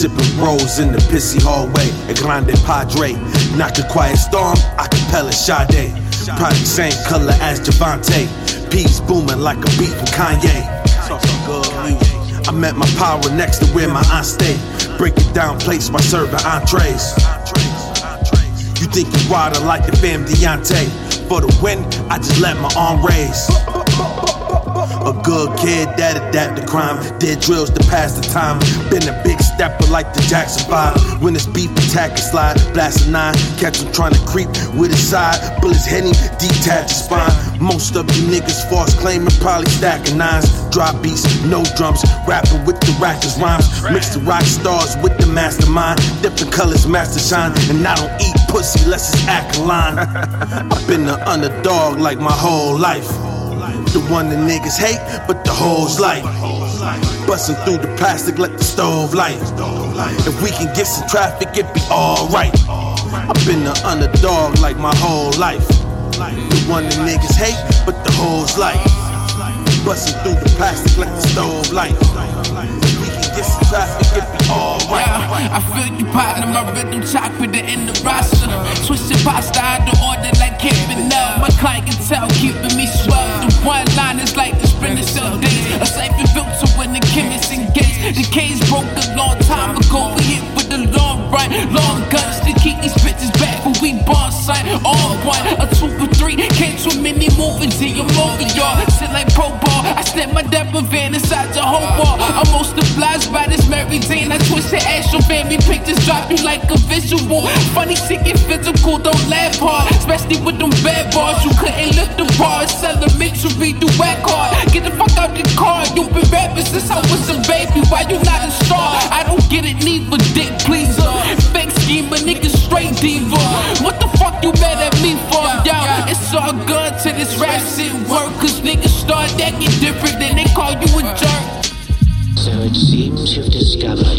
Sipping rolls in the pissy hallway at Grande Padre. Knock a quiet storm, acapella Sade. Probably same color as Javante. Peas booming like a beat from Kanye. I met my power next to where my aunt stay. Break it down, place by serving entrees. You think you wider like the fam Deontay. For the win, I just let my arm raise. A good kid that adapt to crime. Did drills to pass the time. Been a big stepper like the Jackson 5. When it's beef, attack and slide. Blast a 9, catch him trying to creep with his side. Bullets hitting, detach his spine. Most of you niggas false claiming, probably stacking 9s. Drop beats, no drums, rapping with the rappers' rhymes. Mix the rock stars with the mastermind. Different colors, master shine. And I don't eat pussy unless it's alkaline. I've been the underdog like my whole life. The one the niggas hate, but the hoes like. Bustin' through the plastic, let the stove light. If we can get some traffic, it be alright. I've been the underdog like my whole life. The one the niggas hate, but the hoes like. Bustin' through the plastic, let the stove light. If we can get some traffic, it be alright. I feel you partner, my rhythm chocolate in the roster. Twisted pasta out the order like keeping up. My client can tell, keeping me swell. The one line is like the sprinter cell days. A cipher built to when the chemists engage. The cage broke a long time ago. We hit with the long run, long guns to keep these bitches back. But we born sight, all one, a 2 or 3. Can't too many movies in your movie, y'all. Sit like pro ball. I snap my dapper van inside your whole wall. I'm most obliged by this Mary Jane. I twist your ass, your family pictures drop you like a visual. Funny shit get physical, don't laugh hard. Especially with them bad bars, you couldn't lift the bars. Elementary, do whack hard. Get the fuck out the car, you been rapping since I was a baby. Why you not a star? I don't get it, neither dick pleaser. Fake scheme, but nigga straight diva. What the fuck you mad at me for? Yo, it's all good till this rap shit work. Cause niggas start acting different, then they call you a jerk. So it seems you've discovered